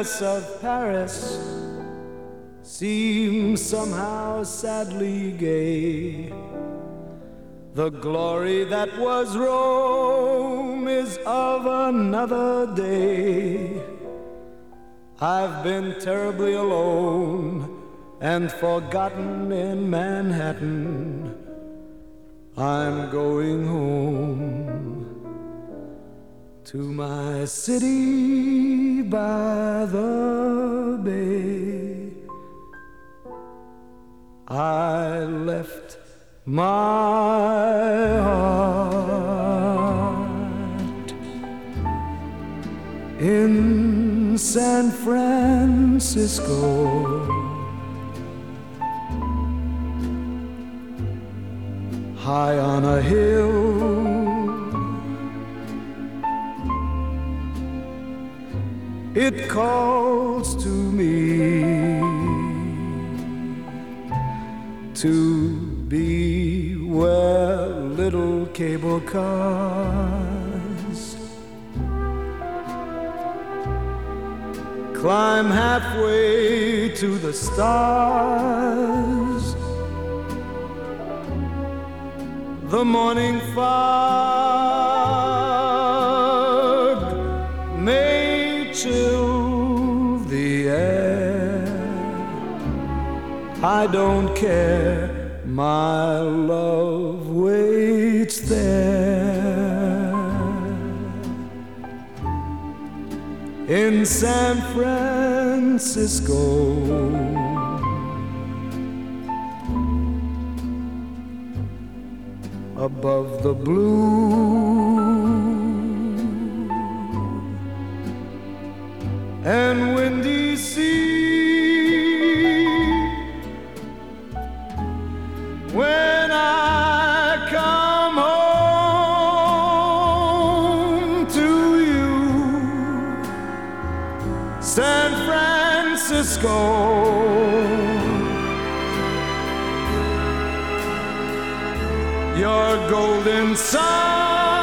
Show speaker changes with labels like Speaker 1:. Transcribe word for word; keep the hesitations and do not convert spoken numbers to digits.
Speaker 1: emptiness of Paris seems somehow sadly gay. The glory that was Rome is of another day. I've been terribly alone and forgotten in Manhattan. I'm going home to my city by the bay. I left my heart in San Francisco, high on a hill. It calls to me to be where little cable cars climb halfway to the stars. The morning fog may chill the air. I don't care, my love waits there in San Francisco. Above the blue and windy sea, when I come home to you, San Francisco, your golden sun